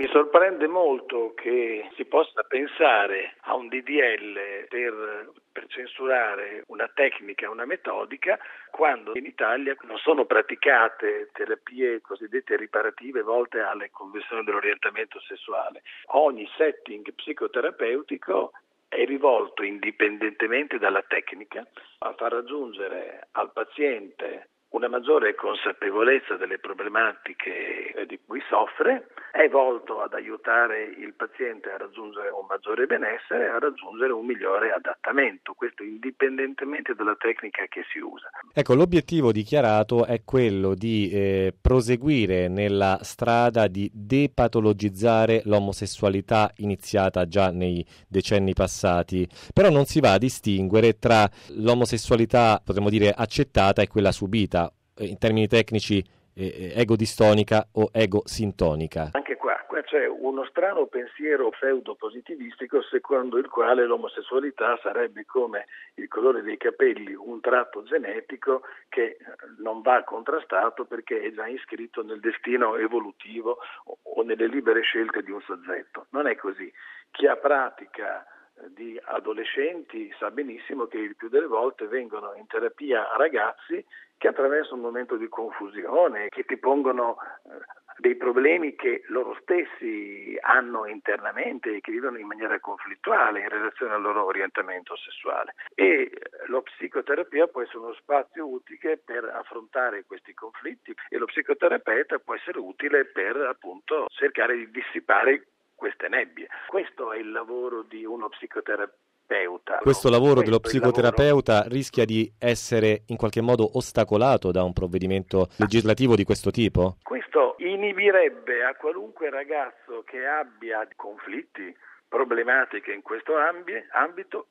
Mi sorprende molto che si possa pensare a un DDL per censurare una tecnica, una metodica, quando in Italia non sono praticate terapie cosiddette riparative volte alle conversioni dell'orientamento sessuale. Ogni setting psicoterapeutico è rivolto, indipendentemente dalla tecnica, a far raggiungere al paziente una maggiore consapevolezza delle problematiche di cui soffre, è volto ad aiutare il paziente a raggiungere un maggiore benessere e a raggiungere un migliore adattamento, questo indipendentemente dalla tecnica che si usa. Ecco, l'obiettivo dichiarato è quello di proseguire nella strada di depatologizzare l'omosessualità iniziata già nei decenni passati, però non si va a distinguere tra l'omosessualità, potremmo dire, accettata e quella subita, in termini tecnici egodistonica o egosintonica. Anche qua c'è uno strano pensiero pseudo-positivistico secondo il quale l'omosessualità sarebbe come il colore dei capelli, un tratto genetico che non va contrastato perché è già iscritto nel destino evolutivo o nelle libere scelte di un soggetto. Non è così. Chi ha pratica di adolescenti sa benissimo che il più delle volte vengono in terapia ragazzi che attraverso un momento di confusione, che ti pongono dei problemi che loro stessi hanno internamente e che vivono in maniera conflittuale in relazione al loro orientamento sessuale. E la psicoterapia può essere uno spazio utile per affrontare questi conflitti e lo psicoterapeuta può essere utile per appunto cercare di dissipare queste nebbie. Questo è il lavoro di uno psicoterapeuta. Questo lavoro dello psicoterapeuta rischia di essere in qualche modo ostacolato da un provvedimento legislativo di questo tipo? Questo inibirebbe a qualunque ragazzo che abbia conflitti, problematiche in questo ambito,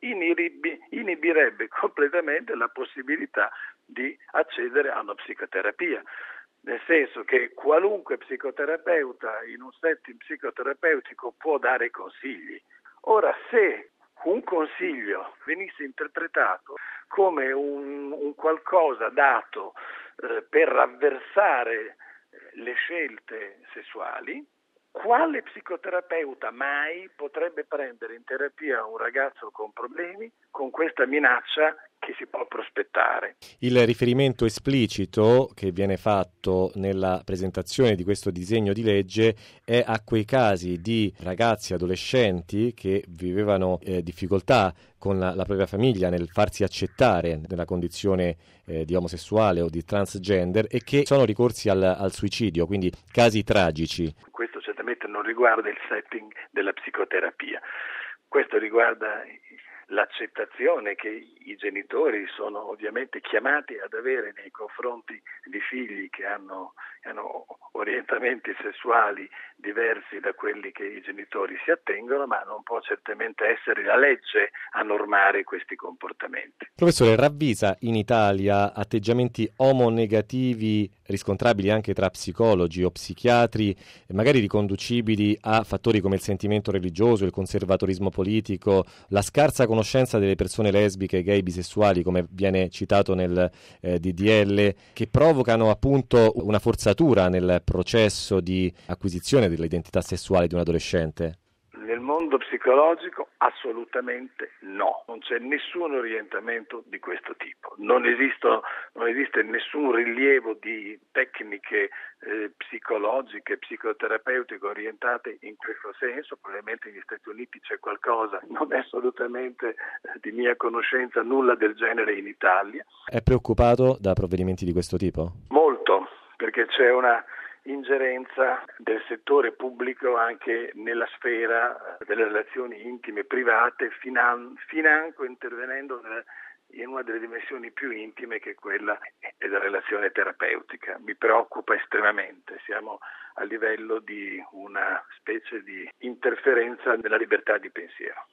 inibirebbe completamente la possibilità di accedere a una psicoterapia. Nel senso che qualunque psicoterapeuta in un setting psicoterapeutico può dare consigli. Ora, se un consiglio venisse interpretato come un qualcosa dato per avversare le scelte sessuali, quale psicoterapeuta mai potrebbe prendere in terapia un ragazzo con problemi con questa minaccia che si può prospettare? Il riferimento esplicito che viene fatto nella presentazione di questo disegno di legge è a quei casi di ragazzi adolescenti che vivevano difficoltà con la propria famiglia nel farsi accettare nella condizione di omosessuale o di transgender e che sono ricorsi al suicidio, quindi casi tragici. Questo certamente non riguarda il setting della psicoterapia, questo riguarda l'accettazione che i genitori sono ovviamente chiamati ad avere nei confronti di figli che hanno orientamenti sessuali diversi da quelli che i genitori si attengono, ma non può certamente essere la legge a normare questi comportamenti. Professore, ravvisa in Italia atteggiamenti omonegativi riscontrabili anche tra psicologi o psichiatri, magari riconducibili a fattori come il sentimento religioso, il conservatorismo politico, la scarsa conoscenza delle persone lesbiche, gay, bisessuali, come viene citato nel DDL, che provocano appunto una forzatura nel processo di acquisizione dell'identità sessuale di un adolescente? Nel mondo psicologico assolutamente no, non c'è nessun orientamento di questo tipo, non esiste nessun rilievo di tecniche psicologiche, psicoterapeutiche orientate in questo senso, probabilmente negli Stati Uniti c'è qualcosa, non è assolutamente di mia conoscenza nulla del genere in Italia. È preoccupato da provvedimenti di questo tipo? Molto, perché c'è una ingerenza del settore pubblico anche nella sfera delle relazioni intime e private, financo intervenendo in una delle dimensioni più intime che è quella della relazione terapeutica. Mi preoccupa estremamente, siamo a livello di una specie di interferenza nella libertà di pensiero.